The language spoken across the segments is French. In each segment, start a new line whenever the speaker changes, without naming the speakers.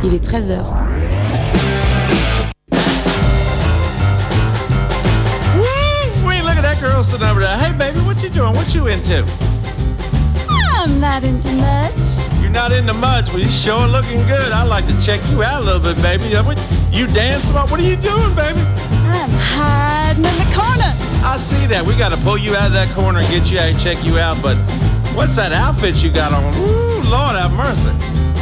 Il est 13h.
Woo! Look at that girl sitting over there. Hey, baby, what you doing? What you into?
I'm not into much.
You're not into much, but you're sure looking good. I'd like to check you out a little bit, baby. You dancing? What are you doing, baby?
I'm hiding in the corner.
I see that. We got to pull you out of that corner and get you out and check you out. But what's that outfit you got on? Ooh, Lord have mercy.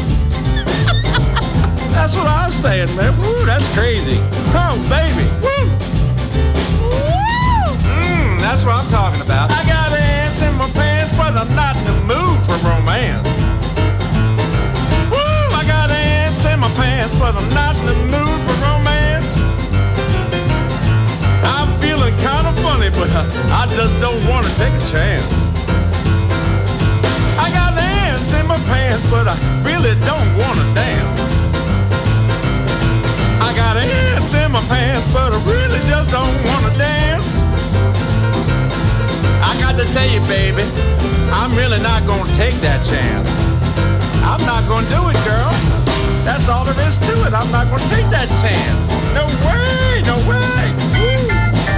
That's what I was saying, man. Woo, that's crazy. Oh, baby. Woo.
Woo!
That's what I'm talking about. I got ants in my pants, but I'm not in the mood for romance. Woo! I got ants in my pants, but I'm not in the mood for romance. I'm feeling kind of funny, but I just don't want to take a chance. I got ants in my pants, but I really don't want to dance. I got ants in my pants, but I really just don't want to dance. I got to tell you, baby, I'm really not going to take that chance. I'm not going to do it, girl. That's all there is to it. I'm not going to take that chance. No way, no way. Woo.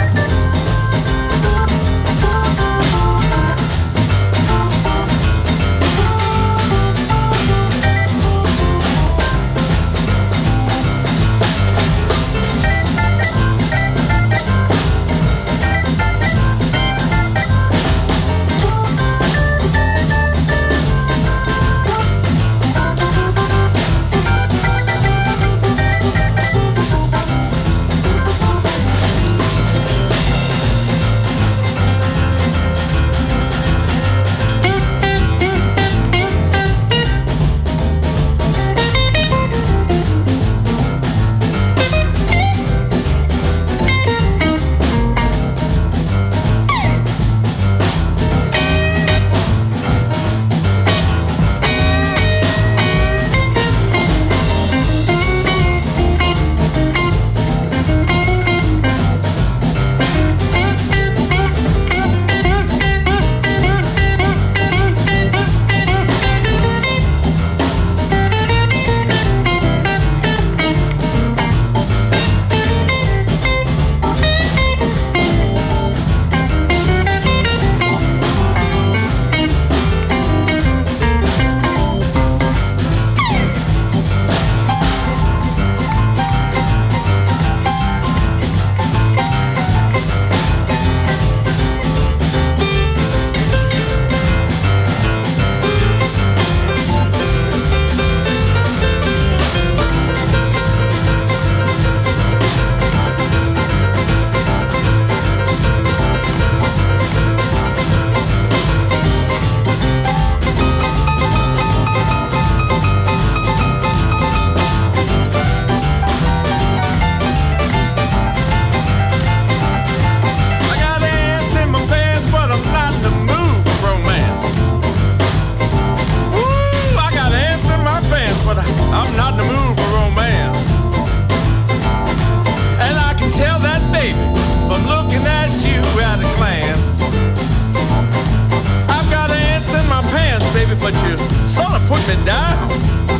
But you sort of put me down.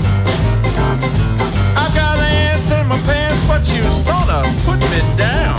I got ants in my pants, but you sort of put me down.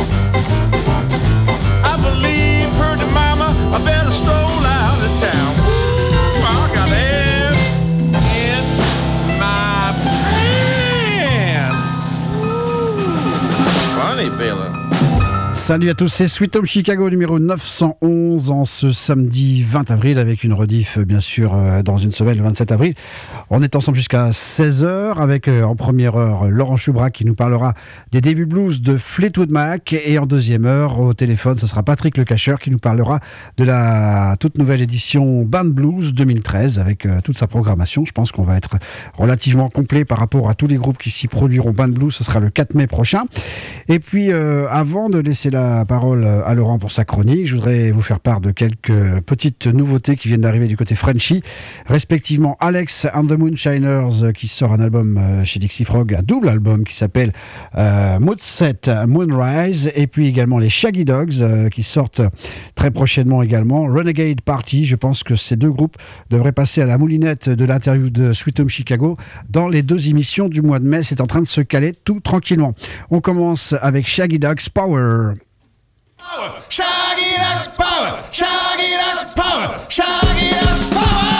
I believe pretty mama, I better stroll out of town. Ooh, I got ants in my pants. Ooh, funny feeling.
Salut à tous, c'est Sweet Home Chicago numéro 911 en ce samedi 20 avril avec une rediff bien sûr dans une semaine le 27 avril. On est ensemble jusqu'à 16h avec en première heure Laurent Choubrat qui nous parlera des débuts blues de Fleetwood Mac et en deuxième heure au téléphone ce sera Patrick Le Cacheur qui nous parlera de la toute nouvelle édition Band Blues 2013 avec toute sa programmation. Je pense qu'on va être relativement complet par rapport à tous les groupes qui s'y produiront. Band Blues ce sera le 4 mai prochain. Et puis avant de laisser la la parole à Laurent pour sa chronique. Je voudrais vous faire part de quelques petites nouveautés qui viennent d'arriver du côté Frenchy, respectivement Alex and the Moonshiners qui sort un album chez Dixie Frog, un double album qui s'appelle Moonset Moonrise, et puis également les Shaggy Dogs qui sortent très prochainement également Renegade Party. Je pense que ces deux groupes devraient passer à la moulinette de l'interview de Sweet Home Chicago dans les 2 émissions du mois de mai. C'est en train de se caler tout tranquillement. On commence avec Shaggy Dogs Power.
Shaggy Dogs Power, Shaggy Dogs Power, Shaggy Dogs Power.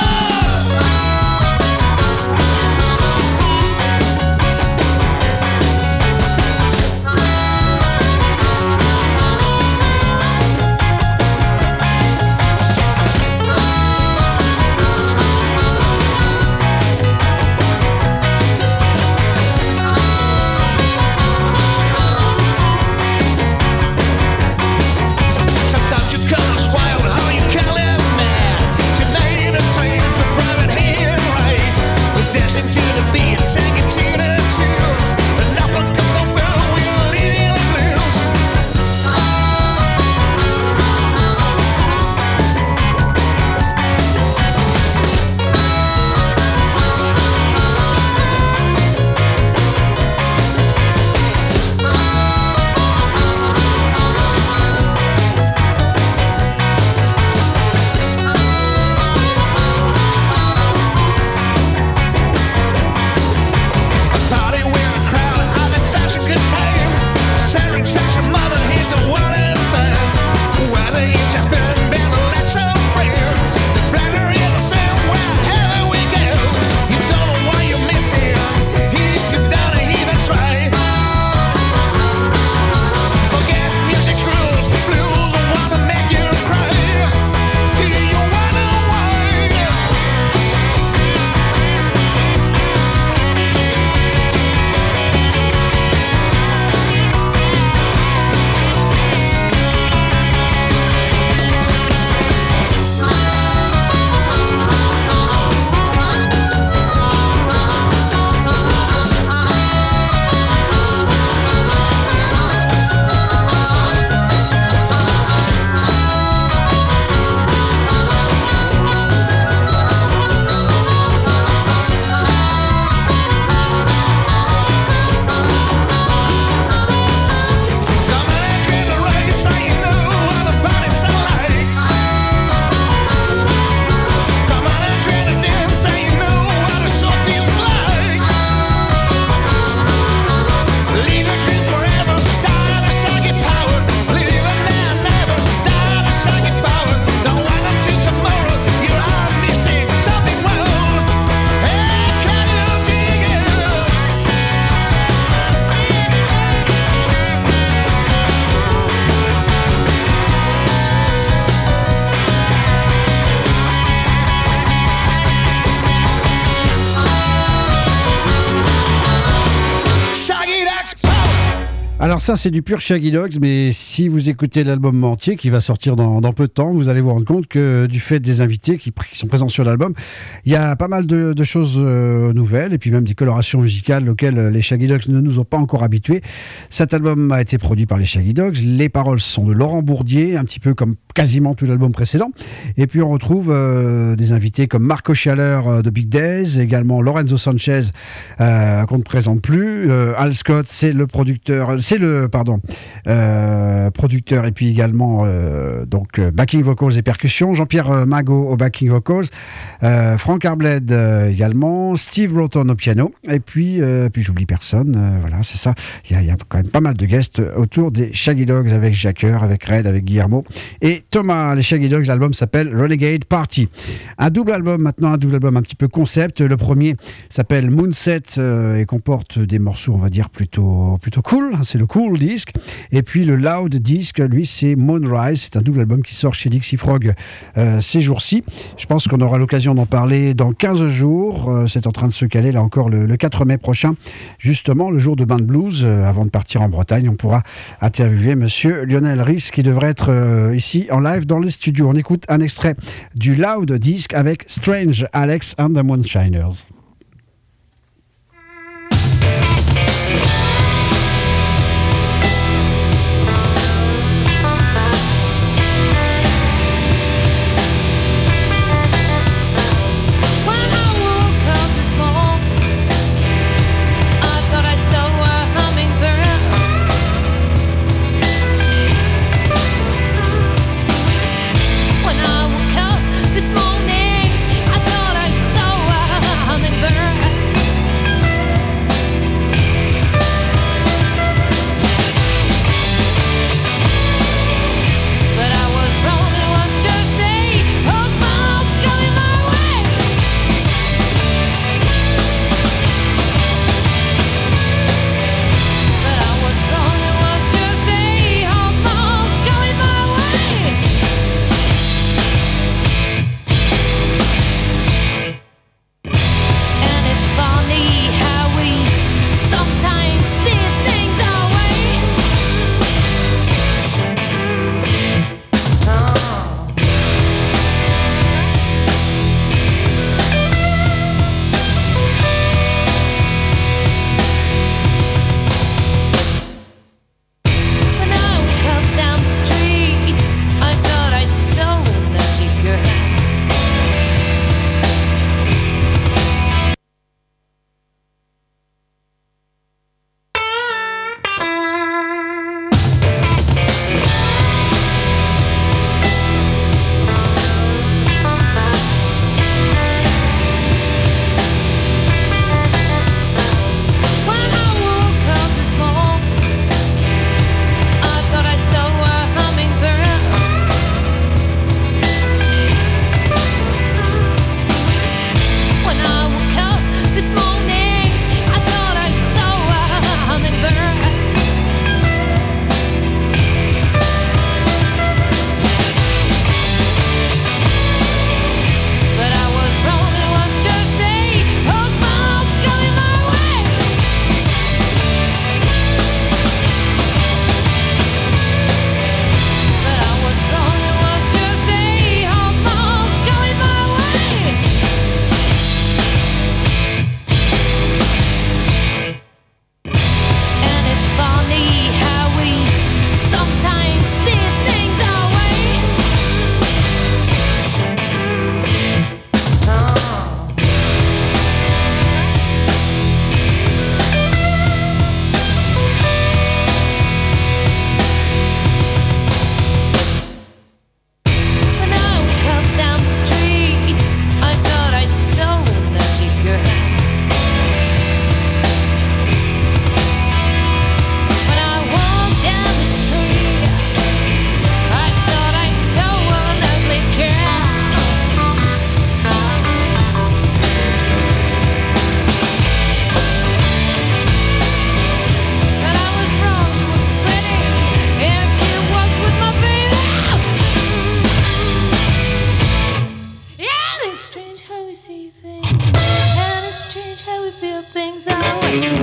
Sometimes you come wild, how you call it, man. Tonight a train to private hair rides. We're dancing to the beat, singing to the tunes. Enough of the world, we're leading the blues. Party with a crowd, having such a good time. Sharing such a moment, here's a one and fun. Whether you just been let's our friends. The pleasure is the same wherever we go. You don't know why you're missing if you don't even try. Forget music rules, the blues wanna make you cry. Do you wanna why? Come and drink the rain, so you know what the party's like. Come on and drink the dance, so you know what the show feels like. Leave your drink forever, die the shaggy power. Live and then never, die the shaggy power. Don't wait until tomorrow, you are missing something well. Hey, can you dig it? Shaggy Dogs Power.
Alors ça, c'est du pur Shaggy Dogs, mais si vous écoutez l'album entier qui va sortir dans peu de temps, vous allez vous rendre compte que du fait des invités qui sont présents sur l'album, il y a pas mal de choses nouvelles et puis même des colorations musicales auxquelles les Shaggy Dogs ne nous ont pas encore habitués. Cet album a été produit par les Shaggy Dogs. Les paroles sont de Laurent Bourdier, un petit peu comme quasiment tout l'album précédent. Et puis on retrouve des invités comme Marco Chaleur de Big Days, également Lorenzo Sanchez qu'on ne présente plus. Al Scott, c'est le producteur, producteur et puis également backing vocals et percussions. Jean-Pierre Magot au backing vocals, Frank Arbled également, Steve Roton au piano et puis j'oublie personne. Voilà, c'est ça. Il y a quand même pas mal de guests autour des Shaggy Dogs avec Jacker, avec Red, avec Guillermo et Thomas. Les Shaggy Dogs, l'album s'appelle Renegade Party. Un double album maintenant, un double album un petit peu concept. Le premier s'appelle Moonset et comporte des morceaux, on va dire plutôt cool. C'est le cool disc. Et puis le loud disc, lui, c'est Moonrise. C'est un double album qui sort chez Dixie Frog ces jours-ci. Je pense qu'on aura l'occasion d'en parler dans 15 jours. C'est en train de se caler là encore le 4 mai prochain, justement le jour de Bain de Blues. Avant de partir en Bretagne, on pourra interviewer monsieur Lionel Rhys qui devrait être ici en live dans les studios. On écoute un extrait du loud disc avec Strange Alex and the Moonshiners.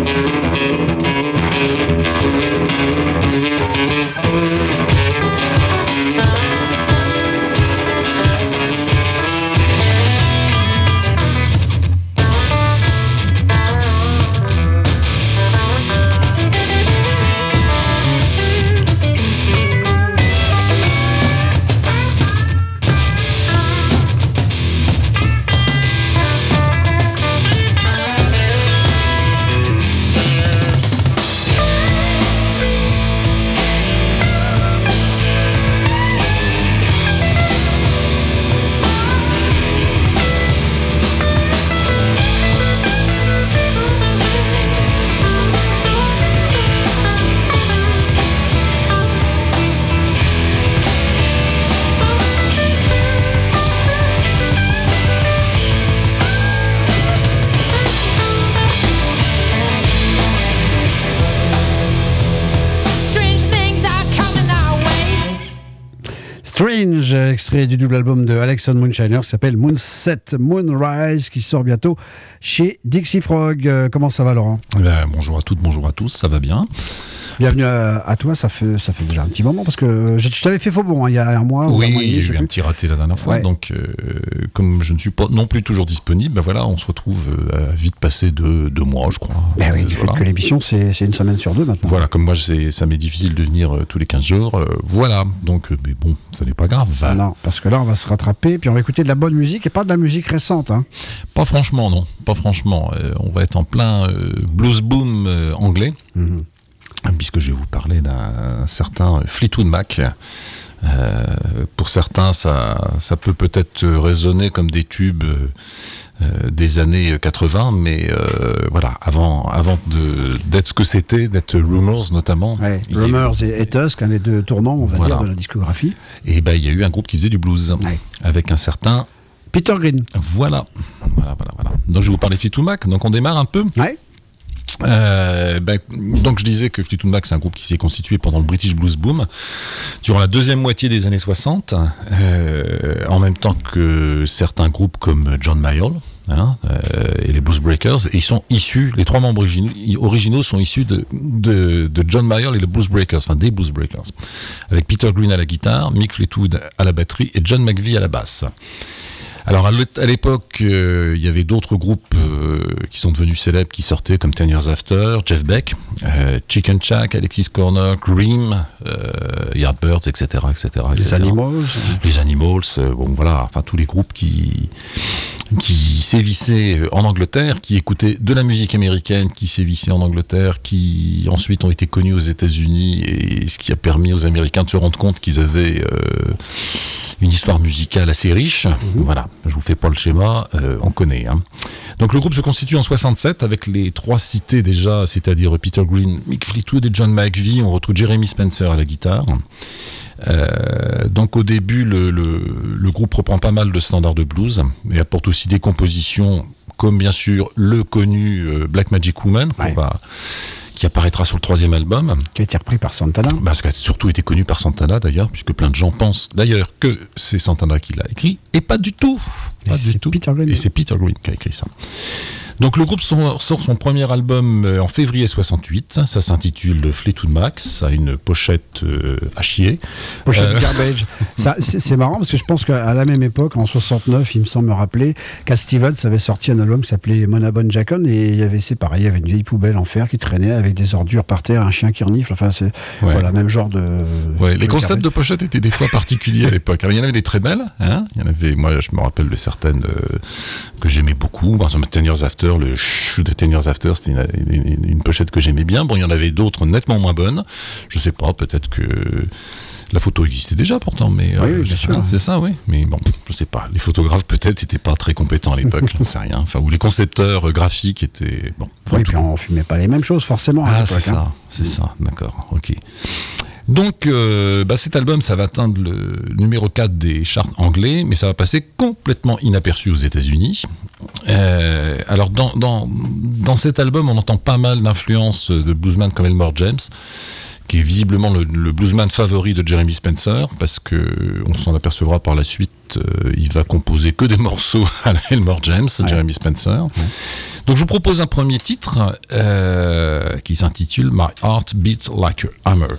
Strange, extrait du double album de Alexon Moonshiner qui s'appelle Moonset Moonrise, qui sort bientôt chez Dixie Frog. Comment ça va, Laurent ?
Bonjour à toutes, bonjour à tous, ça va bien.
Bienvenue à toi, ça fait déjà un petit moment, parce que je t'avais fait faux bon il y a un mois ou un mois et demi.
Oui, il y a eu un petit raté la dernière fois,
ouais.
Donc comme je ne suis pas non plus toujours disponible, ben voilà, on se retrouve à vite passer deux mois, je crois.
Ben oui, du fait que l'émission, c'est une semaine sur deux maintenant.
Voilà, comme moi, ça m'est difficile de venir tous les 15 jours, voilà, donc, mais bon, ça n'est pas grave.
Non, parce que là, on va se rattraper, puis on va écouter de la bonne musique, et pas de la musique récente. Hein.
Pas franchement, non, pas franchement. On va être en plein blues boom anglais. Mm-hmm. Puisque je vais vous parler d'un certain Fleetwood Mac. Pour certains, ça peut-être résonner comme des tubes des années 80, mais voilà, avant d'être ce que c'était, d'être Rumours notamment.
Ouais, Rumours et Tusk, les deux tournants, on va dire, de la discographie.
Et ben, il y a eu un groupe qui faisait du blues, avec un certain
Peter Green.
Voilà. Donc je vais vous parler de Fleetwood Mac. Donc on démarre un peu.
Ouais.
Donc je disais que Fleetwood Mac, c'est un groupe qui s'est constitué pendant le British Blues Boom durant la deuxième moitié des années 60, en même temps que certains groupes comme John Mayall et les Blues Breakers, et ils sont issus, les trois membres originaux sont issus de John Mayall et les Blues Breakers, enfin des Blues Breakers, avec Peter Green à la guitare, Mick Fleetwood à la batterie et John McVie à la basse. Alors à l'époque, il y avait d'autres groupes qui sont devenus célèbres, qui sortaient, comme 10 Years After, Jeff Beck, Chicken Shack, Alexis Corner, Cream, Yardbirds, etc.
Les Animals.
Les Animals, bon voilà, enfin tous les groupes qui sévissaient en Angleterre, qui écoutaient de la musique américaine, qui sévissaient en Angleterre, qui ensuite ont été connus aux États-Unis, et ce qui a permis aux Américains de se rendre compte qu'ils avaient une histoire musicale assez riche. Voilà, je vous fais pas le schéma, on connaît. Hein. Donc le groupe se constitue en 67 avec les trois cités déjà, c'est-à-dire Peter Green, Mick Fleetwood et John McVie. On retrouve Jeremy Spencer à la guitare. Donc au début, le groupe reprend pas mal de standards de blues et apporte aussi des compositions comme bien sûr le connu Black Magic Woman, qui apparaîtra sur le troisième album. Qui
a été repris par Santana.
Parce qu'elle a surtout été connue par Santana d'ailleurs, puisque plein de gens pensent d'ailleurs que c'est Santana qui l'a écrit, et pas du tout.
Et c'est Peter
Green qui a écrit ça. Donc le groupe sort son premier album en février 68, ça s'intitule Fleetwood Mac, ça a une pochette à chier.
Pochette garbage. Ça, c'est marrant parce que je pense qu'à la même époque, en 69, il me semble me rappeler, Cat Stevens avait sorti un album qui s'appelait Monabon Jackon, et c'est pareil, il y avait une vieille poubelle en fer qui traînait avec des ordures par terre, un chien qui renifle, enfin c'est voilà, même genre de...
Ouais, les concepts de pochette étaient des fois particuliers à l'époque. Alors, il y en avait des très belles, hein, il y en avait, moi je me rappelle de certaines que j'aimais beaucoup, par exemple 10 Years After, le chou de 10 Years After, c'était une pochette que j'aimais bien. Bon, il y en avait d'autres nettement moins bonnes. Je sais pas, peut-être que la photo existait déjà pourtant, mais
oui, bien sûr.
C'est ça, oui. Mais bon, je sais pas. Les photographes peut-être n'étaient pas très compétents à l'époque, j'en sais rien. Enfin, ou les concepteurs graphiques étaient bon.
Oui, puis on fumait pas les mêmes choses forcément.
Ah, c'est ça, c'est ça. D'accord, ok. Donc, cet album, ça va atteindre le numéro 4 des charts anglais, mais ça va passer complètement inaperçu aux États-Unis. Alors, dans cet album, on entend pas mal d'influences de bluesman comme Elmore James, qui est visiblement le bluesman favori de Jeremy Spencer, parce que on s'en apercevra par la suite, il va composer que des morceaux à la Elmore James, Jeremy Spencer. Donc je vous propose un premier titre qui s'intitule My Heart Beats Like a Hammer.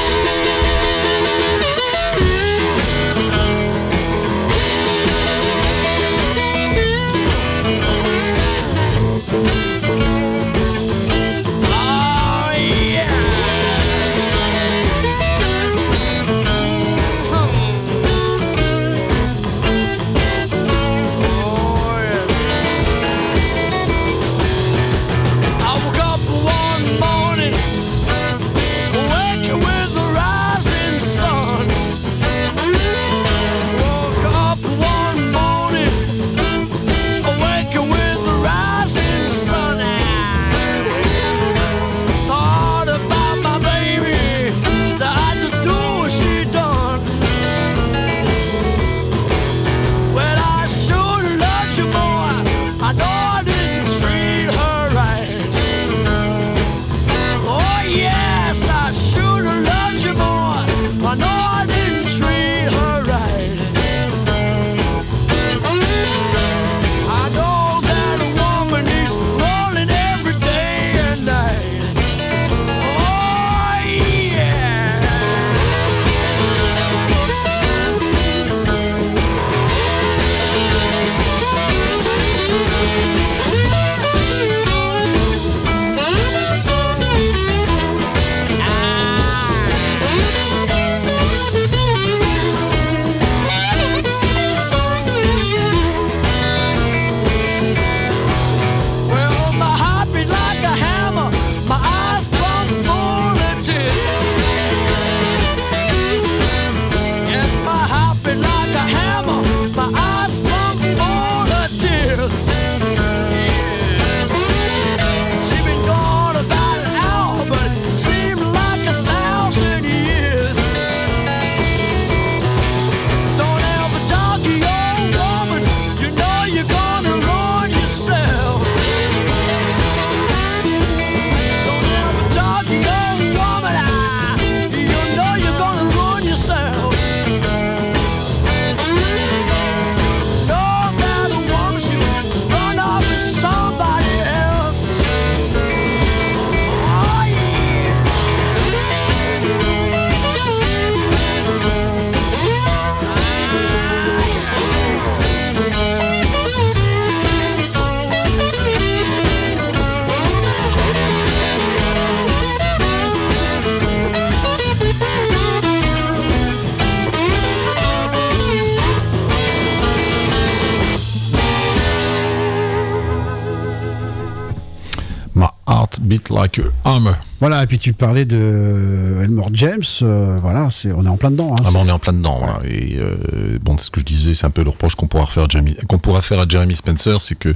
Beat Like a Hammer.
Voilà, et puis tu parlais de Elmore James, voilà, on est en plein dedans. Hein,
on est en plein dedans. Voilà. Et bon, ce que je disais, c'est un peu le reproche qu'on pourra faire à Jeremy Spencer, c'est que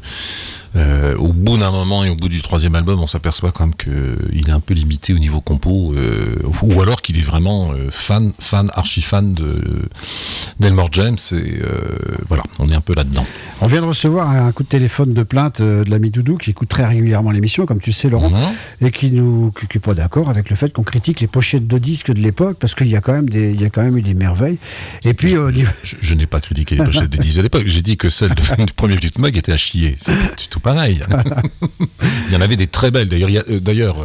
au bout d'un moment et au bout du troisième album, on s'aperçoit quand même qu'il est un peu limité au niveau compo, ou alors qu'il est vraiment archi-fan d'Elmore James, et voilà, on est un peu là-dedans.
On vient de recevoir un coup de téléphone de plainte de l'ami Doudou, qui écoute très régulièrement l'émission, comme tu le sais, Laurent, et qui n'est pas d'accord avec le fait qu'on critique les pochettes de disques de l'époque, parce qu'il y a quand même eu des merveilles. Et puis,
je n'ai pas critiqué les pochettes de disques de l'époque, j'ai dit que celle du premier Fleetwood Mac était à chier. C'est tout pareil. Voilà. Il y en avait des très belles. D'ailleurs,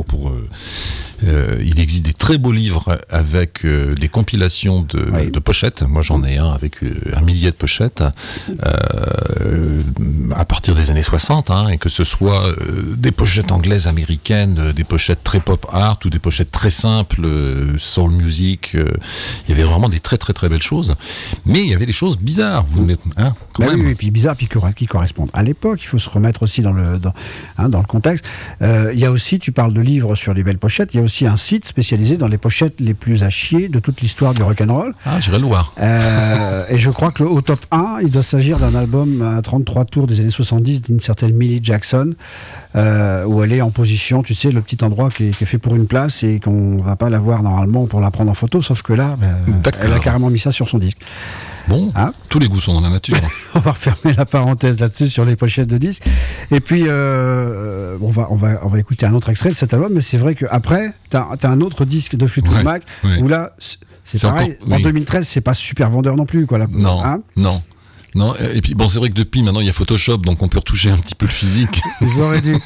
il existe des très beaux livres avec des compilations de pochettes. Moi, j'en ai un avec 1 millier de pochettes à partir des années 60, et que ce soit des pochettes anglaises, américaines, des pochettes très pop art ou des pochettes très simples, soul music. Il y avait vraiment des très très très belles choses. Mais il y avait des choses bizarres. Oui,
et puis bizarres, puis qui correspondent à l'époque. Il faut se remettre aussi dans le contexte. Il y a aussi, tu parles de livres sur les belles pochettes, il y a aussi un site spécialisé dans les pochettes les plus à chier de toute l'histoire du rock'n'roll.
Ah, j'irai le voir.
Et je crois que au top 1, il doit s'agir d'un album à 33 tours des années 70 d'une certaine Millie Jackson, où elle est en position, tu sais, le petit endroit qui est fait pour une place et qu'on va pas la voir normalement pour la prendre en photo, sauf que là, elle a carrément mis ça sur son disque.
Bon, tous les goûts sont dans la nature.
On va refermer la parenthèse là-dessus sur les pochettes de disques. Et puis, on va écouter un autre extrait de cet album, mais c'est vrai qu'après, t'as un autre disque de Fleetwood Mac, où là, c'est pareil. En 2013, c'est pas super vendeur non plus, quoi.
Non. Non, et puis bon, c'est vrai que depuis maintenant il y a Photoshop, donc on peut retoucher un petit peu le physique.
Ils auraient dû.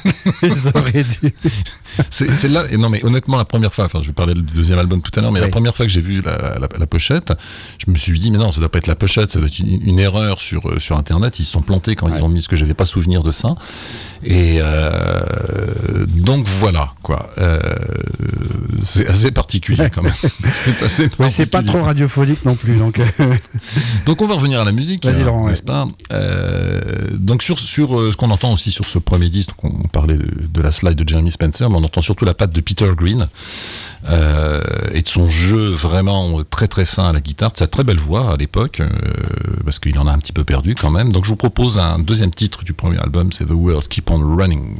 C'est là, et non mais honnêtement la première fois, enfin je vais parler du deuxième album tout à l'heure, mais la première fois que j'ai vu la pochette, je me suis dit mais non, ça doit pas être la pochette, ça doit être une erreur sur internet, ils se sont plantés quand ils ont mis, ce que j'avais pas souvenir de ça. Et donc voilà quoi, c'est assez particulier quand même. C'est assez particulier.
Mais c'est pas trop radiophonique non plus, donc.
Donc on va revenir à la musique, n'est-ce pas ? Donc sur ce qu'on entend aussi sur ce premier disque, donc on parlait de la slide de Jeremy Spencer, mais on entend surtout la patte de Peter Green et de son jeu vraiment très très fin à la guitare, de sa très belle voix à l'époque, parce qu'il en a un petit peu perdu quand même. Donc je vous propose un deuxième titre du premier album, c'est The World Keep on Running.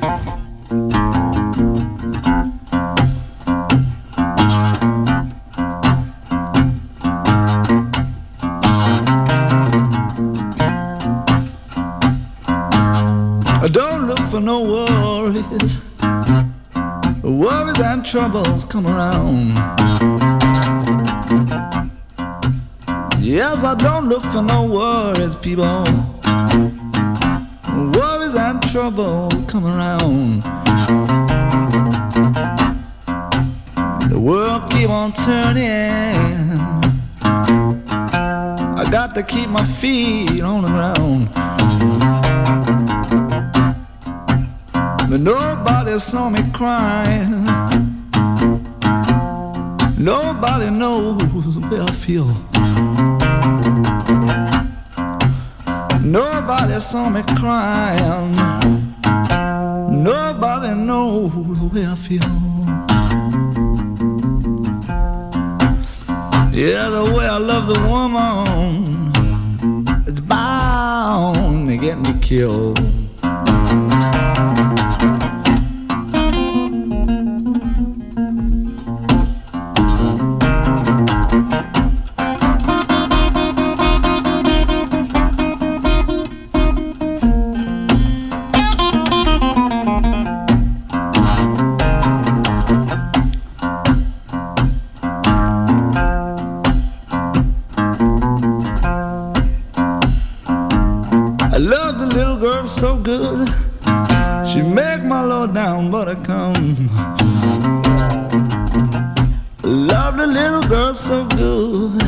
Don't look for no worries. Worries and troubles come around. Yes, I don't look for no worries, people. Worries and troubles come around. The world keep on turning. I got to keep my feet on the ground. But nobody saw me crying. Nobody knows where I feel. Nobody saw me crying. Nobody knows the way I feel. Yeah, the way I love the woman, it's bound to get me killed. So good, she make my low down buttercome. Love the little girl so good,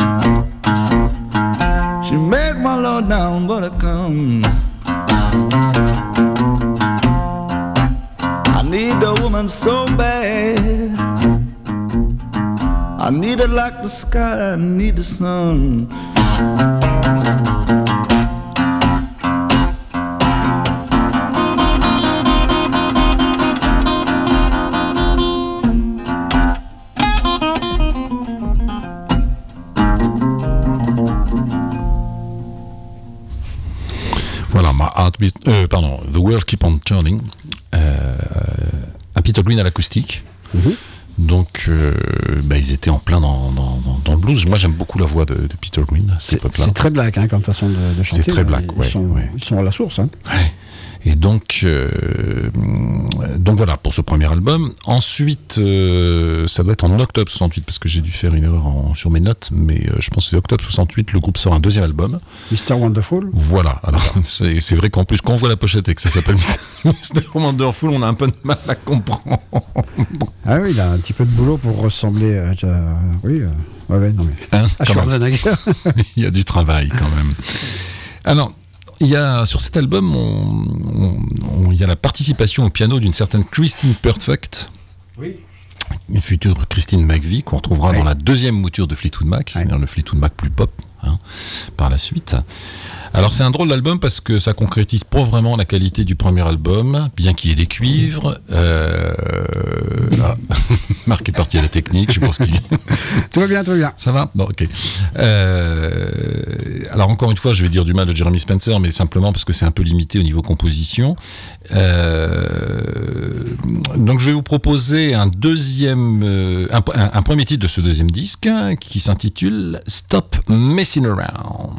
she make my low down buttercome. I need a woman so bad, I need it like the sky, I need the sun.
The World Keep on Turning, un Peter Green à l'acoustique. Donc, ils étaient en plein dans le blues. Moi, j'aime beaucoup la voix de Peter Green à cette époque-là.
C'est très black comme façon de chanter.
C'est très black,
ils sont à la source. Hein.
Ouais. Et donc voilà pour ce premier album. Ensuite, ça doit être en octobre 68 parce que j'ai dû faire une erreur sur mes notes, mais je pense que c'est octobre 68. Le groupe sort un deuxième album.
Mr. Wonderful.
Voilà. Alors c'est vrai qu'en plus quand on voit la pochette et que ça s'appelle Mr. Wonderful, on a un peu de mal à comprendre.
Ah oui, il a un petit peu de boulot pour ressembler à à Schwarzenegger.
Il y a du travail quand même. Alors. Il y a, sur cet album, il y a la participation au piano d'une certaine Christine Perfect, une future Christine McVie, qu'on retrouvera dans la deuxième mouture de Fleetwood Mac, c'est-à-dire le Fleetwood Mac plus pop, par la suite. Alors c'est un drôle d'album parce que ça concrétise pas vraiment la qualité du premier album, bien qu'il y ait des cuivres. Marc est parti à la technique, je pense qu'il...
Tout va bien.
Ça va ? Bon, ok. Alors encore une fois, je vais dire du mal de Jeremy Spencer, mais simplement parce que c'est un peu limité au niveau composition. Donc je vais vous proposer un premier titre de ce deuxième disque qui s'intitule Stop Messing Around.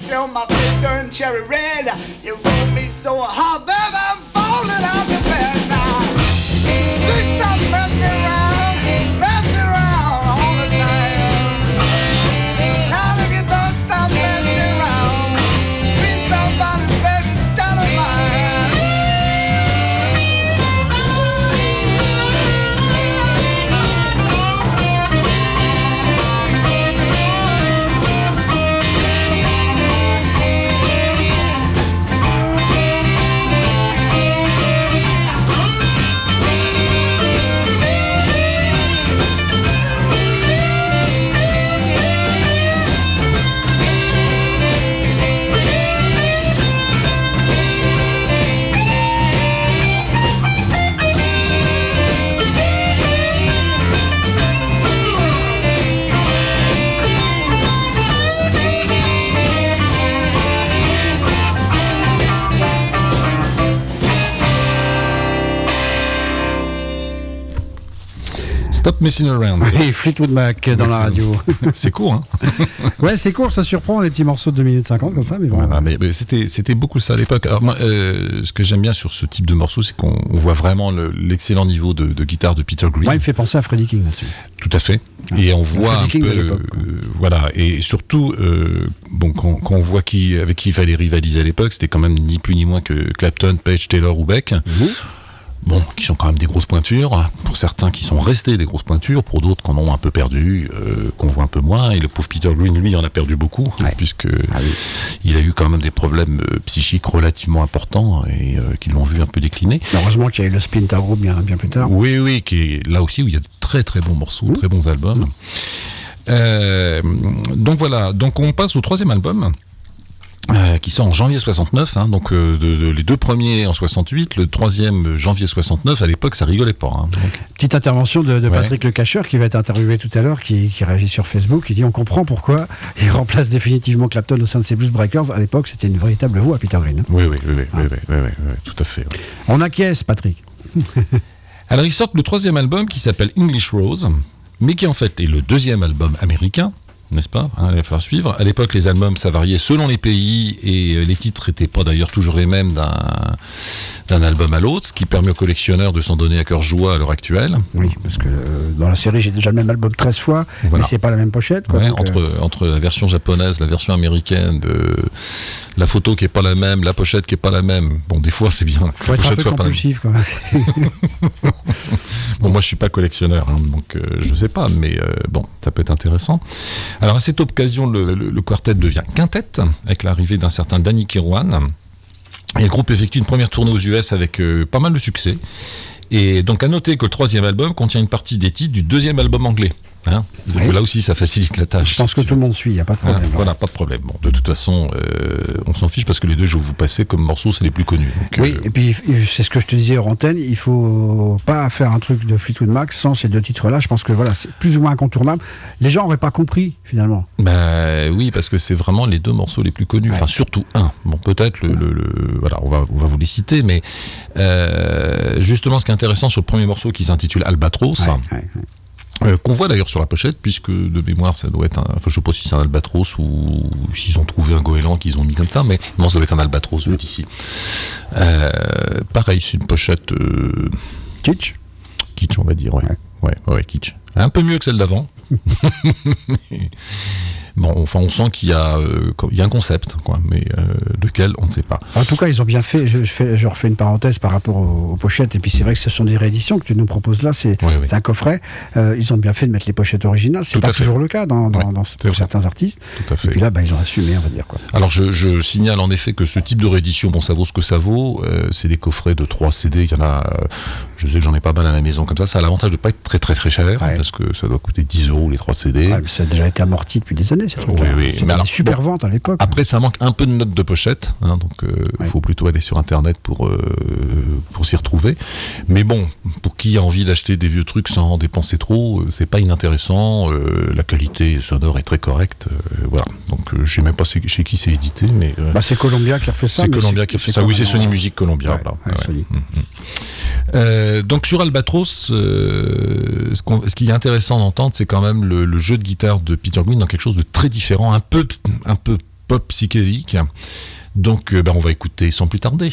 still my face turned cherry red. You roll me so hard, baby, I'm falling out the bed now. Please stop messing around all the time. Now look at those, stop messing around. Please somebody, baby, stand on mine.
Stop Messing Around.
Et Fleetwood Mac dans la radio.
C'est court, hein.
Ouais, c'est court, ça surprend, les petits morceaux de 2 minutes 50 comme ça, mais bon.
Voilà, mais c'était beaucoup ça à l'époque. Alors moi, ce que j'aime bien sur ce type de morceau, c'est qu'on voit vraiment l'excellent niveau de guitare de Peter Green.
Moi, il me fait penser à Freddie King là-dessus.
Tout à fait. Et on voit un
King de
peu,
l'époque, quoi.
voilà. Et surtout, bon, quand on voit avec qui il fallait rivaliser à l'époque, c'était quand même ni plus ni moins que Clapton, Page, Taylor ou Beck. Bon, qui sont quand même des grosses pointures, pour certains qui sont restés des grosses pointures, pour d'autres qu'on ont un peu perdu, qu'on voit un peu moins, et le pauvre Peter Green, lui, en a perdu beaucoup, puisque il a eu quand même des problèmes psychiques relativement importants, et qui l'ont vu un peu décliner.
Heureusement qu'il y a eu le Splinter Group bien plus tard.
Oui, qui est là aussi où il y a de très très bons morceaux, très bons albums. Donc voilà, donc on passe au 3e album, qui sort en janvier 69, hein, donc les 2 premiers en 68, le 3e janvier 69, à l'époque ça rigolait pas. Hein, donc.
Petite intervention de Patrick Le Cacheur qui va être interviewé tout à l'heure, qui réagit sur Facebook, qui dit on comprend pourquoi il remplace définitivement Clapton au sein de ses Blues Breakers. À l'époque c'était une véritable voix à Peter Green.
Oui, tout à fait. Ouais.
On acquiesce, Patrick.
Alors ils sortent le 3e album qui s'appelle English Rose, mais qui en fait est le 2e album américain, n'est-ce pas, hein, il va falloir suivre. À l'époque, les albums, ça variait selon les pays, et les titres n'étaient pas d'ailleurs toujours les mêmes d'un album à l'autre, ce qui permet aux collectionneurs de s'en donner à cœur joie à l'heure actuelle.
Oui, parce que dans la série, j'ai déjà le même album 13 fois, voilà. Mais c'est pas la même pochette. Quoi,
ouais,
donc,
entre la version japonaise, la version américaine, la photo qui est pas la même, la pochette qui est pas la même. Bon, des fois, c'est bien.
Faut être un peu compulsif, quoi.
Bon, moi, je suis pas collectionneur, hein, donc je sais pas, mais bon, ça peut être intéressant. Alors, à cette occasion, le quartet devient quintet, avec l'arrivée d'un certain Danny Kirwan. Et le groupe effectue une première tournée aux US avec pas mal de succès. Et donc, à noter que le 3e album contient une partie des titres du 2e album anglais. Hein, donc là aussi, ça facilite la tâche.
Je pense que tout le monde suit, il n'y a pas de problème.
Voilà, pas de problème. Bon, de toute façon, on s'en fiche parce que les deux, je vais vous passer comme morceaux, c'est les plus connus. Donc,
oui, et puis c'est ce que je te disais hors antenne, il faut pas faire un truc de Fleetwood Mac sans ces 2 titres-là. Je pense que voilà, c'est plus ou moins incontournable. Les gens n'auraient pas compris, finalement.
Bah oui, parce que c'est vraiment les 2 morceaux les plus connus. Enfin, surtout un. Bon, peut-être voilà, on va vous les citer, mais justement, ce qui est intéressant sur le premier morceau qui s'intitule Albatros. Qu'on voit d'ailleurs sur la pochette, puisque de mémoire ça doit être enfin je sais pas si c'est un albatros ou s'ils ont trouvé un goéland qu'ils ont mis comme ça, mais non, ça doit être un albatros ici. Pareil, c'est une pochette
kitsch,
on va dire, ouais, kitsch. Un peu mieux que celle d'avant. Bon, enfin, on sent qu'il y a un concept, quoi, mais lequel, on ne sait pas.
En tout cas, ils ont bien fait. Je refais une parenthèse par rapport aux pochettes. Et puis, c'est vrai que ce sont des rééditions que tu nous proposes là. C'est un coffret. Ils ont bien fait de mettre les pochettes originales. C'est pas toujours le cas dans certains artistes.
Tout à fait.
Et puis là, ils ont assumé, on va dire, quoi.
Alors, je signale en effet que ce type de réédition, bon, ça vaut ce que ça vaut. C'est des coffrets de 3 CD. Il y en a. Je sais que j'en ai pas mal à la maison comme ça. Ça a l'avantage de pas être très très très cher, parce que ça doit coûter 10 € les 3 CD.
Ouais, mais ça a déjà été amorti depuis des années. C'était des super ventes à l'époque.
Après, ça manque un peu de notes de pochette, hein, donc il faut plutôt aller sur Internet pour s'y retrouver. Mais bon, pour qui a envie d'acheter des vieux trucs sans dépenser trop, c'est pas inintéressant. La qualité sonore est très correcte. Voilà. Donc, je sais même pas chez qui c'est édité, mais.
C'est Columbia qui a fait ça.
C'est Columbia qui a fait ça. Oui, c'est Sony Music Columbia.
Sony.
Donc sur Albatros, ce qui est intéressant d'entendre, c'est quand même le jeu de guitare de Peter Green dans quelque chose de très différent, un peu pop psychédélique. Donc on va écouter sans plus tarder.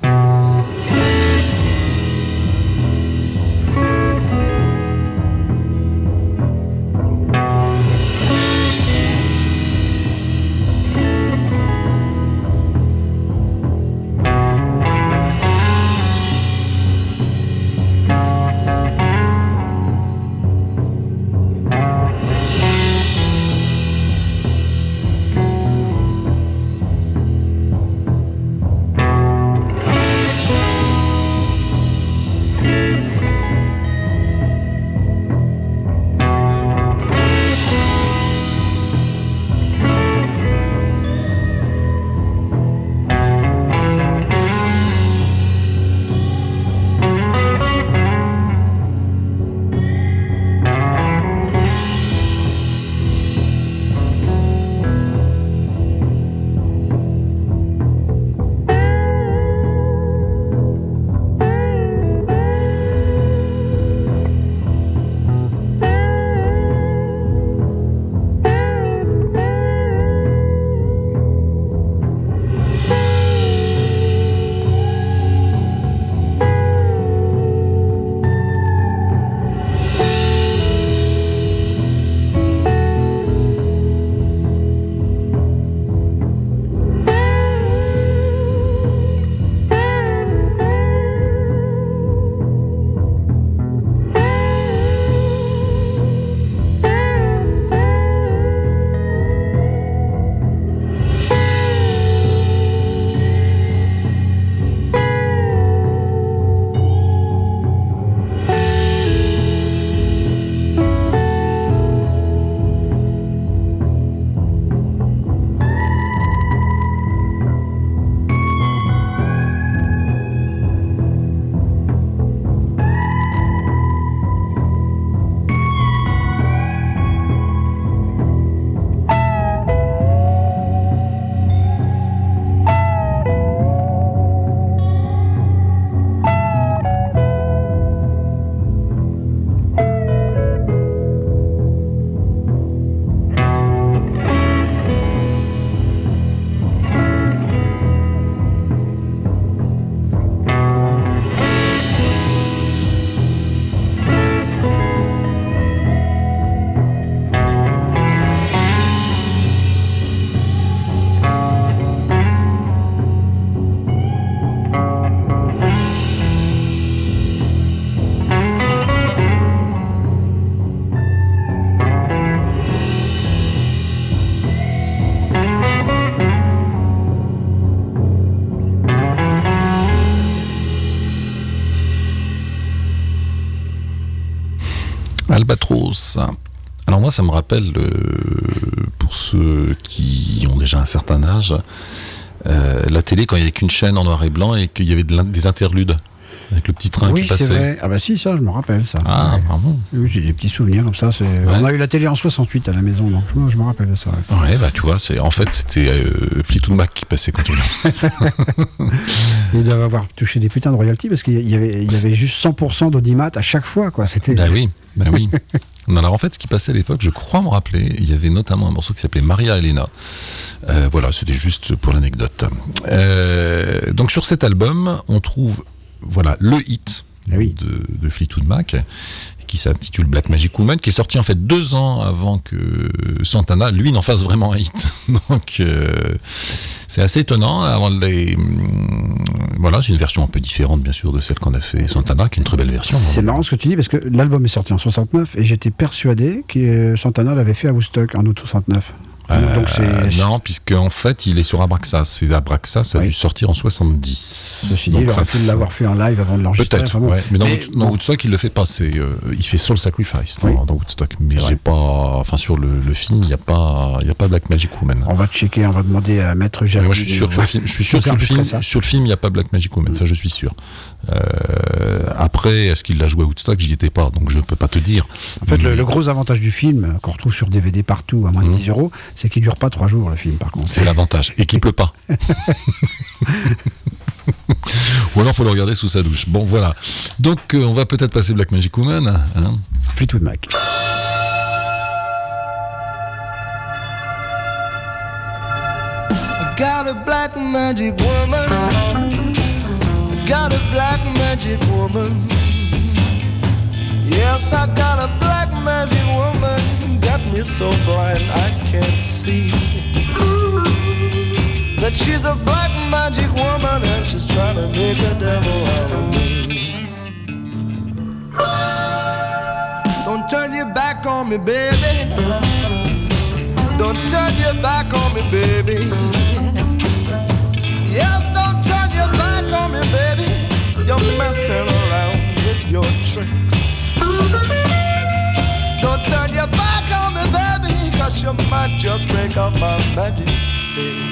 Albatros. Alors moi, ça me rappelle, pour ceux qui ont déjà un certain âge, la télé quand il n'y avait qu'une chaîne en noir et blanc et qu'il y avait des interludes avec le petit train qui passait. Oui, c'est vrai.
Ah bah si, ça, je me rappelle ça.
Ah, ouais. Vraiment.
Oui, j'ai des petits souvenirs comme ça. Ouais. On a eu la télé en 68 à la maison, donc moi, je me rappelle de ça.
Ouais, bah tu vois, en fait, c'était Fleetwood Mac qui passait quand on
Il devait avoir touché des putains de royalties parce qu'il y avait juste 100% d'audimat à chaque fois, quoi. C'était...
Bah oui. Non, alors en fait, ce qui passait à l'époque, je crois me rappeler, il y avait notamment un morceau qui s'appelait Maria Elena. Voilà, c'était juste pour l'anecdote. Donc sur cet album, on trouve le hit de Fleetwood Mac, qui s'intitule Black Magic Woman, qui est sorti en fait 2 ans avant que Santana, lui, n'en fasse vraiment un hit. Donc c'est assez étonnant. Alors, c'est une version un peu différente, bien sûr, de celle qu'on a fait Santana, qui est une très belle version.
C'est marrant ce que tu dis, parce que l'album est sorti en 69, et j'étais persuadé que Santana l'avait fait à Woodstock en août 69. Donc
non, puisque en fait il est sur Abraxas, et Abraxas a dû sortir en 70.
Ceci dit, il aurait pu l'avoir fait en live avant de l'enregistrer.
Peut-être, mais dans Woodstock il le fait pas. Il fait Soul Sacrifice dans Woodstock, mais j'ai pas. Enfin, sur le film il y a pas Black Magic Woman.
On va checker, on va demander à Maître Jacques.
Moi je suis sûr que sur le film il y a pas Black Magic Woman, ça je suis sûr. Après, est-ce qu'il l'a joué à Woodstock? J'y étais pas, donc je peux pas te dire.
En fait, le gros avantage du film, qu'on retrouve sur DVD partout à moins de 10 €, c'est qu'il dure pas 3 jours, le film, par contre.
C'est l'avantage, et qu'il pleut pas. Ou alors faut le regarder sous sa douche. Bon, voilà. Donc on va peut-être passer Black Magic Woman.
Fleetwood Mac.
got a black magic woman. Got a black magic woman. Yes, I got a black magic woman. Got me so blind I can't see that she's a black magic woman and she's trying to make a devil out of me. Don't turn your back on me, baby. Don't turn your back on me, baby. Yes, don't turn your back on me, baby. You're messing around with your tricks. Don't turn your back on me, baby, 'cause you might just break up my magic stick.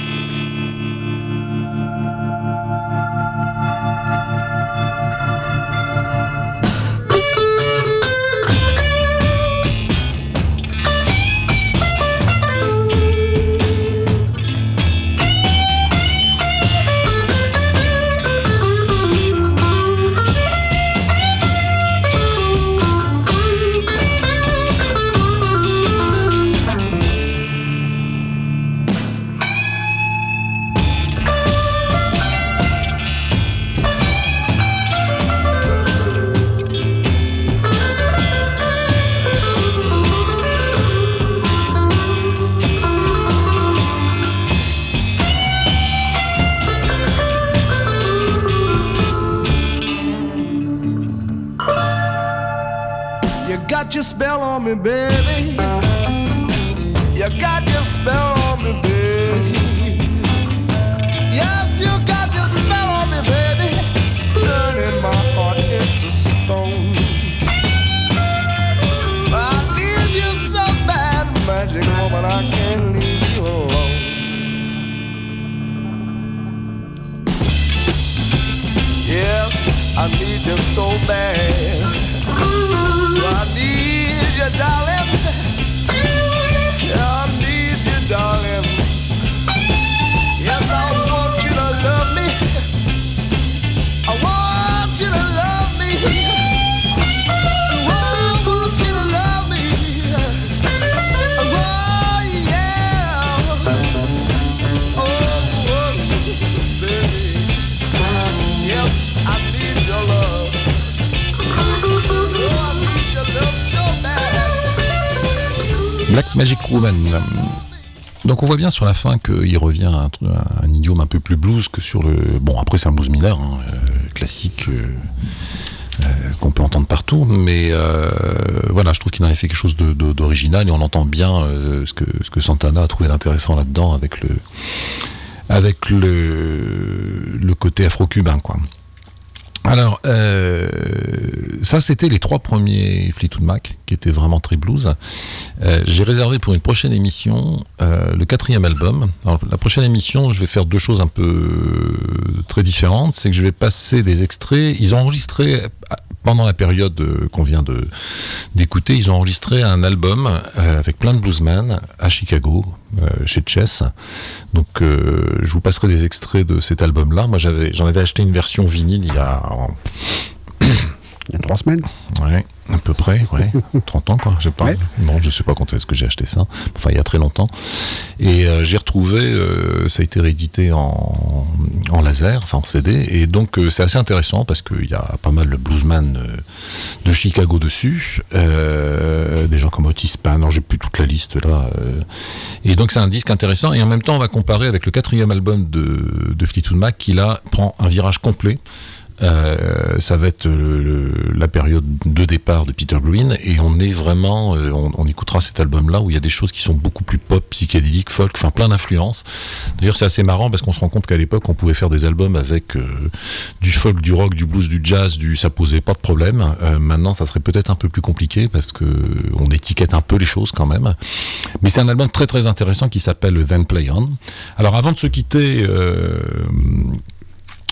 Your spell on me, baby. You got your spell on me, baby. Yes, you got your spell on me, baby. Turning my heart into stone. I need you so bad, magic woman, I can't leave you alone. Yes, I need you so bad. I need you, darling. I need you, darling. Yes, I want you to love me. I want you to love me. I want you to love me. Oh, yeah. Oh, baby. Yes, I need your love.
Black Magic Woman. Donc on voit bien sur la fin qu'il revient à un idiome un peu plus blues que sur le... Bon, après c'est un blues Miller, hein, classique, qu'on peut entendre partout, mais voilà, je trouve qu'il en a fait quelque chose d'original et on entend bien ce que Santana a trouvé d'intéressant là-dedans avec le côté afro-cubain, quoi. Alors, ça c'était les 3 premiers Fleetwood Mac qui étaient vraiment très blues. J'ai réservé pour une prochaine émission le 4e album. Alors, la prochaine émission, je vais faire 2 choses un peu très différentes. C'est que je vais passer des extraits. Ils ont enregistré pendant la période qu'on vient d'écouter, ils ont enregistré un album avec plein de bluesmen à Chicago, chez Chess. Donc je vous passerai des extraits de cet album-là. Moi j'en avais acheté une version vinyle il y a
3 semaines.
Ouais, à peu près, ouais. 30 ans, quoi. Ouais. Non, je sais pas quand est-ce que j'ai acheté ça. Enfin, il y a très longtemps. Et j'ai retrouvé, ça a été réédité en laser, enfin en CD. Et donc, c'est assez intéressant parce qu'il y a pas mal de bluesman de Chicago dessus. Des gens comme Otis Spann. Non, j'ai plus toute la liste là. Et donc, c'est un disque intéressant. Et en même temps, on va comparer avec le 4e album de Fleetwood Mac qui là prend un virage complet. Ça va être la période de départ de Peter Green et on est vraiment, on écoutera cet album-là où il y a des choses qui sont beaucoup plus pop, psychédéliques, folk, enfin plein d'influences. D'ailleurs c'est assez marrant parce qu'on se rend compte qu'à l'époque on pouvait faire des albums avec du folk, du rock, du blues, du jazz, ça posait pas de problème. Maintenant ça serait peut-être un peu plus compliqué parce que on étiquette un peu les choses quand même. Mais c'est un album très très intéressant qui s'appelle Then Play On. Alors avant de se quitter,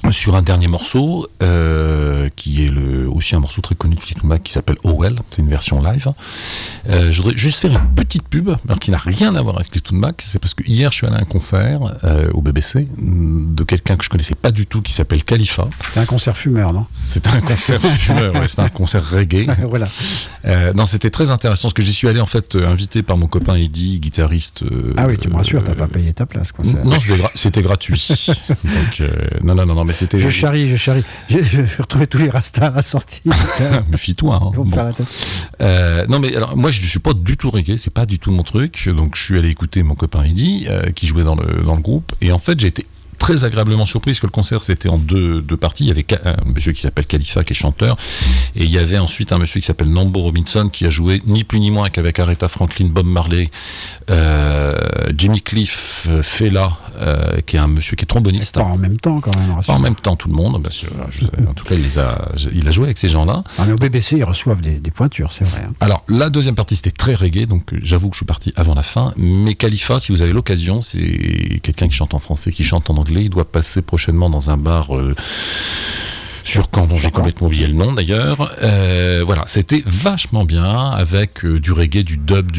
sur un dernier morceau, qui est aussi un morceau très connu de Fleetwood Mac qui s'appelle Oh Well, c'est une version live. Je voudrais juste faire une petite pub, alors qui n'a rien à voir avec Fleetwood Mac, c'est parce que hier je suis allé à un concert au BBC de quelqu'un que je connaissais pas du tout qui s'appelle Khalifa.
C'était un concert fumeur, non?
C'était un concert fumeur, ouais, c'était un concert reggae.
Voilà.
Non, c'était très intéressant parce que j'y suis allé en fait invité par mon copain Eddie, guitariste.
Ah oui, tu me rassures, t'as pas payé ta place, quoi.
Non, c'était gratuit. Donc, non, mais c'était.
Je charrie. Je vais retrouver tous les rastas à la sortie.
Méfie-toi. Hein.
Ils vont me faire la tête.
Non, mais alors, moi, je suis pas du tout reggae, c'est pas du tout mon truc. Donc, je suis allé écouter mon copain Eddie, qui jouait dans le groupe. Et en fait, j'ai été très agréablement surpris parce que le concert c'était en deux parties. Il y avait un monsieur qui s'appelle Khalifa qui est chanteur et il y avait ensuite un monsieur qui s'appelle Nambo Robinson qui a joué ni plus ni moins qu'avec Aretha Franklin, Bob Marley, Jimmy Cliff, Fela, qui est un monsieur qui est tromboniste.
Pas en même temps quand même.
Pas en même temps tout le monde, bien sûr. En tout cas il a joué avec ces gens-là.
Ah, mais au BBC ils reçoivent des pointures, c'est vrai. Hein.
Alors la deuxième partie c'était très reggae, donc j'avoue que je suis parti avant la fin. Mais Khalifa, si vous avez l'occasion, c'est quelqu'un qui chante en français, qui chante en anglais. Il doit passer prochainement dans un bar sur Caen, dont j'ai complètement oublié le nom d'ailleurs. Voilà, c'était vachement bien avec du reggae, du dub,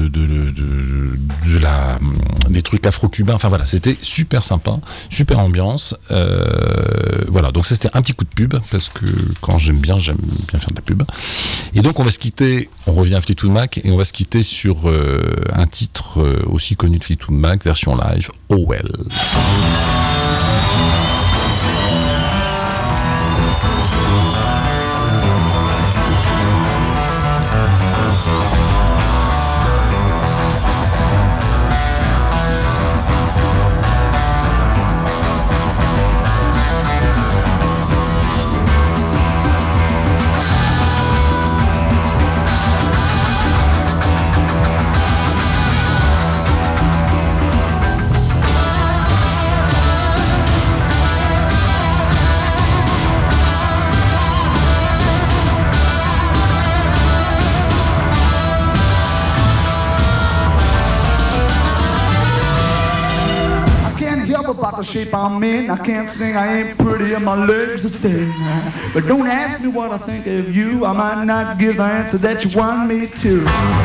des trucs afro-cubains. Enfin voilà, c'était super sympa, super ambiance. Voilà, donc ça c'était un petit coup de pub parce que quand j'aime bien faire de la pub. Et donc on va se quitter, on revient à Fleetwood Mac et on va se quitter sur un titre aussi connu de Fleetwood Mac, version live, Oh Well.
About the shape I'm in, I can't sing, I ain't pretty, and my legs are thin. But don't ask me what I think of you, I might not give the answer that you want me to.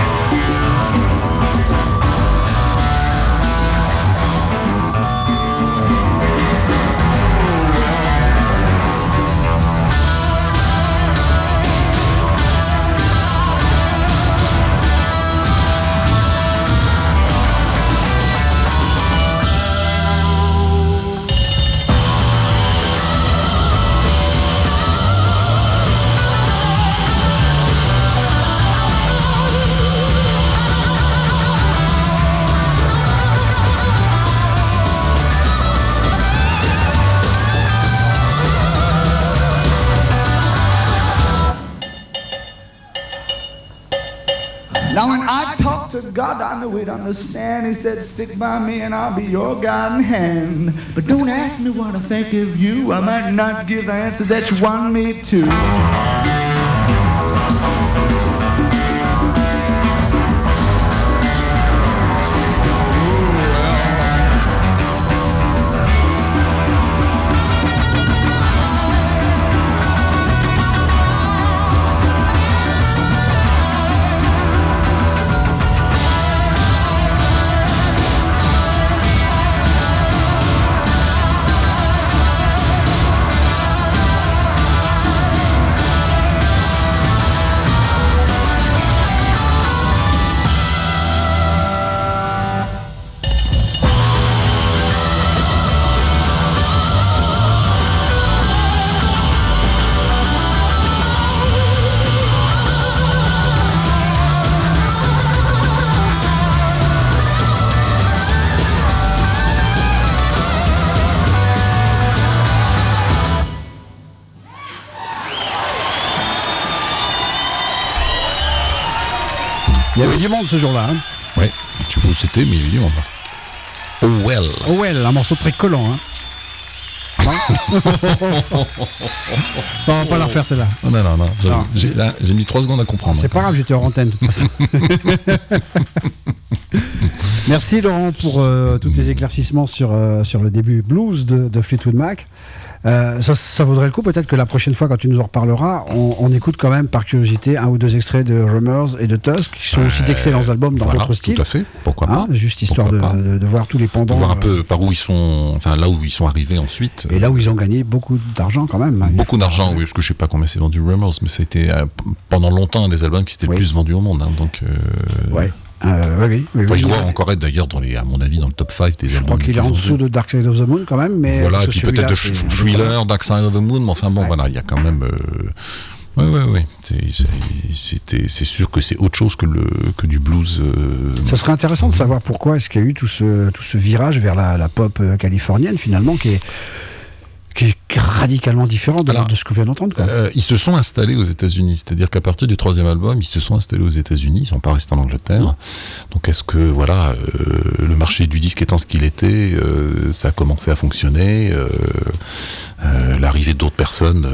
Now when I talk to God, I know He'd understand. He said, stick by me and I'll be your guiding hand. But don't ask me what I think of you, I might not give the answer that you want me to.
Il y avait du monde ce jour-là. Hein.
Ouais, je sais pas où c'était, mais il y avait du monde. Oh Well.
Oh Well, un morceau très collant. Hein. On va pas la refaire celle-là.
Non. J'ai mis 3 secondes à comprendre.
C'est pas grave, j'étais hors antenne de toute façon. Merci Laurent pour tous tes éclaircissements sur le début blues de Fleetwood Mac. Ça vaudrait le coup peut-être que la prochaine fois quand tu nous en reparleras, on écoute quand même par curiosité un ou deux extraits de Rumours et de Tusk qui sont aussi d'excellents albums dans d'autres styles.
Tout à fait, pourquoi pas.
Juste histoire de voir tous les pendants.
De voir un peu par où ils sont, enfin là où ils sont arrivés ensuite.
Et là où ils ont gagné beaucoup d'argent quand même.
Beaucoup d'argent, oui, parce que je sais pas combien c'est vendu Rumours, mais ça a été pendant longtemps un des albums qui s'était le plus vendu au monde. Donc,
oui.
Il doit encore être d'ailleurs, à mon avis, dans le top 5 des albums.
Je crois qu'il est en dessous de Dark Side of the Moon quand même. Mais
voilà, et puis peut-être de Thriller, Dark Side of the Moon, mais enfin bon, voilà, il y a quand même. Oui. C'est sûr que c'est autre chose que du blues.
Ça serait intéressant de savoir pourquoi est-ce qu'il y a eu tout ce virage vers la pop californienne finalement qui est radicalement différent de ce que vient d'entendre.
Ils se sont installés aux États-Unis, c'est-à-dire qu'à partir du 3e album, ils se sont installés aux États-Unis, ils ne sont pas restés en Angleterre. Donc est-ce que le marché du disque étant ce qu'il était, ça a commencé à fonctionner, l'arrivée d'autres personnes,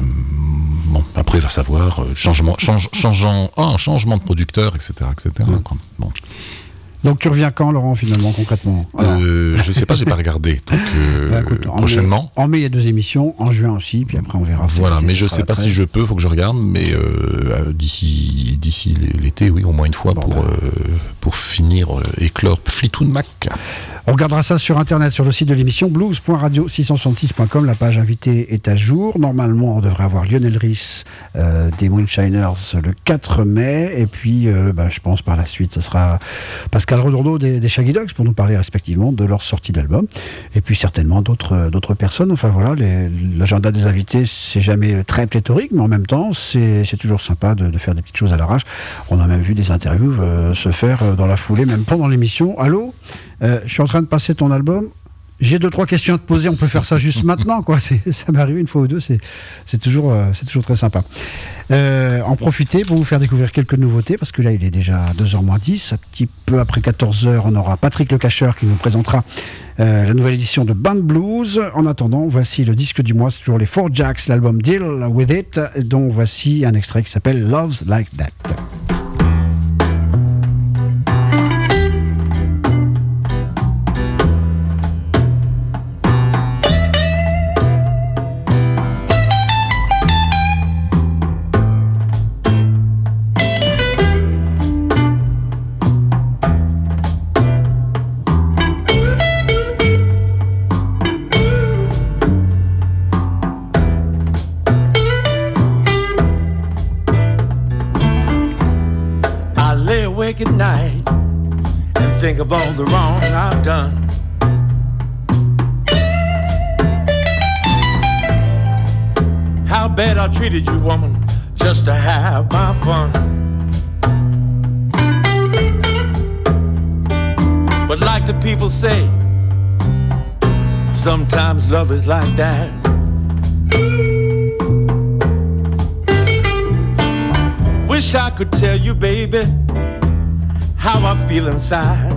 après va savoir, changement de producteur, etc. Bon.
Donc tu reviens quand, Laurent, finalement, concrètement?
Je sais pas, j'ai pas regardé. Donc
écoute,
prochainement.
En mai, il y a 2 émissions, en juin aussi, puis après on verra.
Voilà, mais je sais pas si je peux, faut que je regarde, mais d'ici l'été, oui, au moins une fois pour finir éclore Fleetwood Mac.
On regardera ça sur internet, sur le site de l'émission blues.radio666.com. La page invitée est à jour. Normalement, on devrait avoir Lionel Rhys des Moonshiners le 4 mai. Et puis, je pense par la suite, ce sera Pascal Redourneau des Shaggy Dogs pour nous parler respectivement de leur sortie d'album. Et puis certainement d'autres personnes. Enfin voilà, l'agenda des invités, c'est jamais très pléthorique, mais en même temps, c'est toujours sympa de faire des petites choses à l'arrache. On a même vu des interviews se faire dans la foulée, même pendant l'émission. Allô ? Je suis en train de passer ton album. J'ai 2-3 questions à te poser. On peut faire ça juste maintenant, quoi. Ça m'est arrivé une fois ou deux. C'est toujours très sympa. En profiter pour vous faire découvrir quelques nouveautés, parce que là, il est déjà 2h-10. Un petit peu après 14h, on aura Patrick Le Cacheur qui nous présentera la nouvelle édition de Band Blues. En attendant, voici le disque du mois. C'est toujours les Four Jacks, l'album Deal With It, dont voici un extrait qui s'appelle Love's Like That.
At night and think of all the wrong I've done. How bad I treated you, woman, just to have my fun. But like the people say, sometimes love is like that. Wish I could tell you, baby, how I feel inside.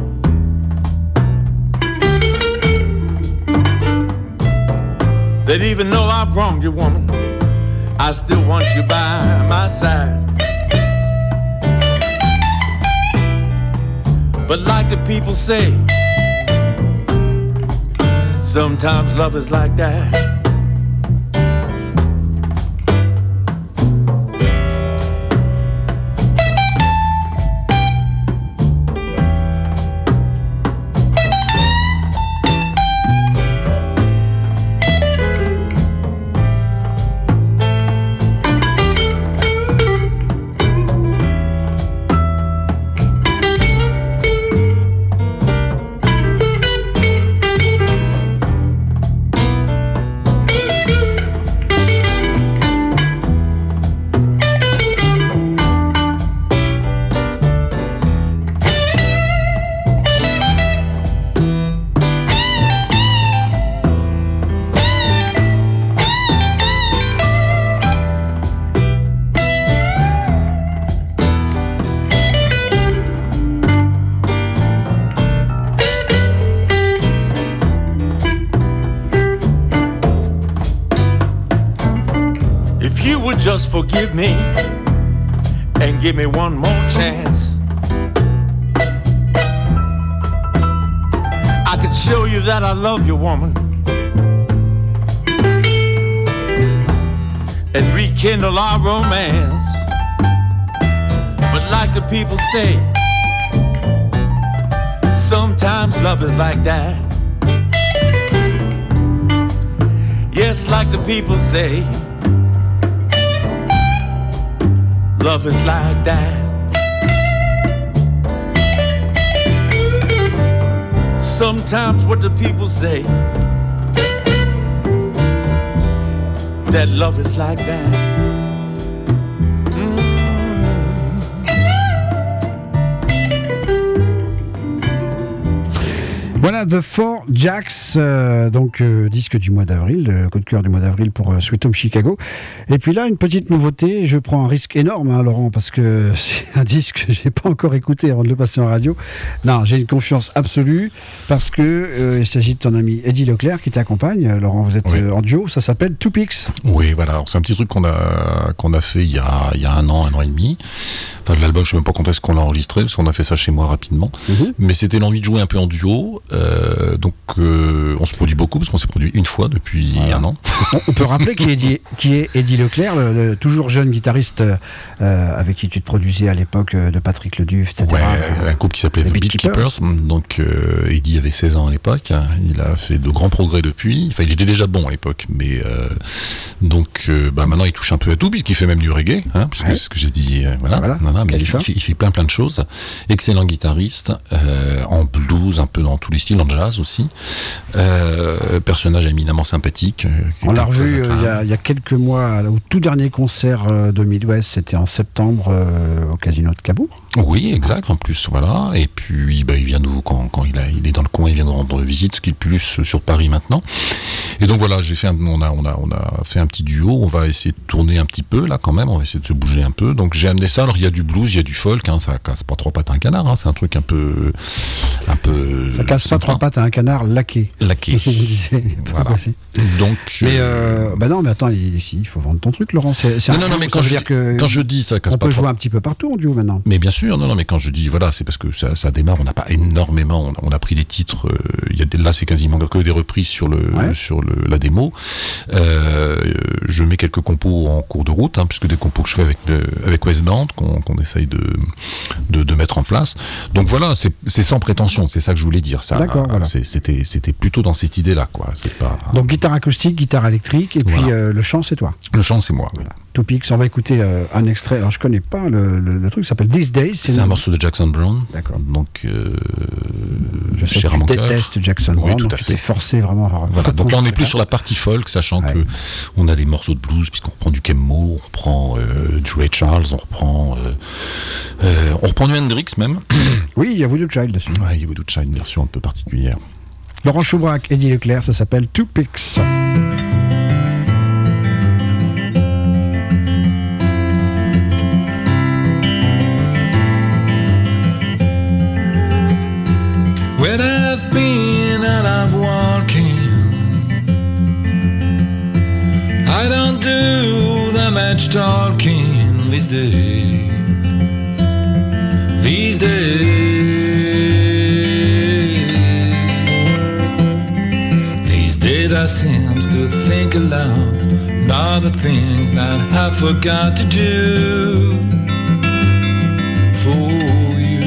That even though I've wronged you, woman, I still want you by my side. But like the people say, sometimes love is like that. Just forgive me and give me one more chance. I could show you that I love you, woman. and rekindle our romance. But like the people say, sometimes love is like that. Yes, like the people say, love is like that. Sometimes what the people say, that love is like that.
Voilà, The Four Jacks, disque du mois d'avril, coup de cœur du mois d'avril pour Sweet Home Chicago. Et puis là, une petite nouveauté, je prends un risque énorme, hein, Laurent, parce que c'est un disque que j'ai pas encore écouté avant de le passer en radio. Non, j'ai une confiance absolue, parce que il s'agit de ton ami Eddie Leclerc qui t'accompagne. Laurent, vous êtes en duo, ça s'appelle Two Picks.
Oui, voilà, alors, c'est un petit truc qu'on a fait il y a un an et demi. Enfin, l'album, je sais même pas quand est-ce qu'on l'a enregistré, parce qu'on a fait ça chez moi rapidement. Mais c'était l'envie de jouer un peu en duo. On se produit beaucoup parce qu'on s'est produit une fois depuis un an.
On peut rappeler qui est Eddie Leclerc, le toujours jeune guitariste avec qui tu te produisais à l'époque de Patrick Leduc, etc.
Ouais, un couple qui s'appelait The Beatkeepers. Donc Eddie avait 16 ans à l'époque. Il a fait de grands progrès depuis. Enfin, il était déjà bon à l'époque, mais maintenant il touche un peu à tout puisqu'il fait même du reggae, puisque c'est ce que j'ai dit. Mais il fait plein de choses. Excellent guitariste, en blues, un peu dans tous les styles, en jazz aussi. Personnage éminemment sympathique.
On l'a revu il y a quelques mois au tout dernier concert de Midwest, c'était en septembre au Casino de Cabourg.
Oui, exact, en plus, voilà. Et puis, il vient nous, quand il est dans le coin, il vient nous rendre visite, ce qui est plus sur Paris maintenant. Et donc voilà, on a fait un petit duo, on va essayer de tourner un petit peu, là, quand même, on va essayer de se bouger un peu. Donc j'ai amené ça, alors il y a du blues, il y a du folk, ça casse pas trois pattes à un canard, c'est un truc un peu...
Ça casse pas trois pattes à un canard laqué.
Laqué.
On disait.
Voilà. Donc...
Mais non, mais attends, il faut vendre ton truc, Laurent.
Non, mais quand je dis ça casse pas...
On peut jouer un petit peu partout en duo maintenant.
Mais bien sûr, non, mais quand je dis, voilà, c'est parce que ça démarre, on n'a pas énormément, on a pris des titres, là c'est quasiment que des reprises sur la démo. Je mets quelques compos en cours de route, puisque des compos que je fais avec West Band, qu'on essaye de mettre en place. Donc voilà, c'est sans prétention, c'est ça que je voulais dire. Ça,
d'accord, voilà.
C'était plutôt dans cette idée-là, quoi. C'est pas...
Donc guitare acoustique, guitare électrique, et puis le chant c'est toi.
Le chant c'est moi.
Voilà. Two Picks, on va écouter un extrait. Alors je connais pas le truc, ça s'appelle These Days.
C'est un morceau de Jackson Browne.
D'accord.
Donc
je sais que tu détestes Jackson Browne, donc tu t'es forcé vraiment à...
Voilà. Donc là on est plus sur la partie folk, sachant que on a les morceaux de blues, puisqu'on reprend du Kemmo, on reprend du Ray Charles, on reprend du Hendrix même.
Oui, il y a Voodoo Child dessus.
Ouais, il y a Voodoo Child, une version un peu particulière.
Laurent Choubrac, Eddie Leclerc, ça s'appelle Two Picks.
When I've been and I've walking, I don't do that much talking these days. These days, I seem to think aloud about the things that I forgot to do for you.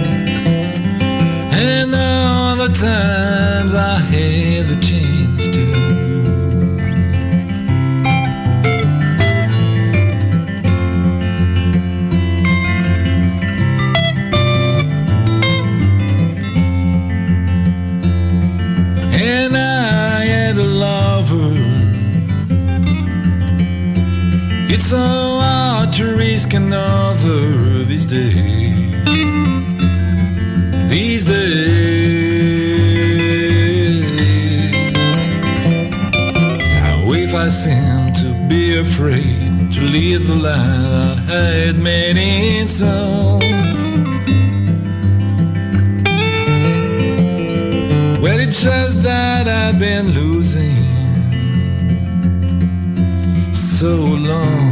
And all the times I had the chance to. And I had a lover. It's so hard to risk another these days. These days. Now if I seem to be afraid to leave the life that I had made it so, well, it's just that I've been losing so long.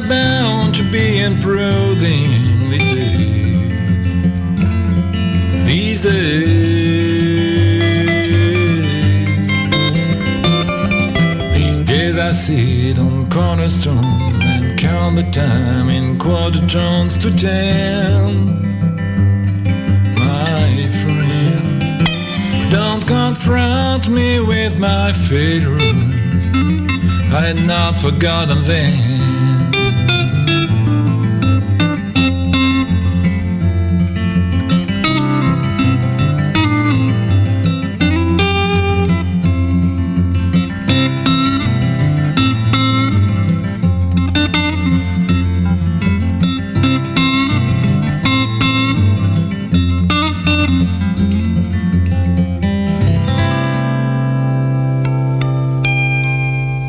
bound to be improving these days. These days I sit on cornerstones and count the time in quarter tones to 10. My friend, don't confront me with my failures. I had not forgotten them.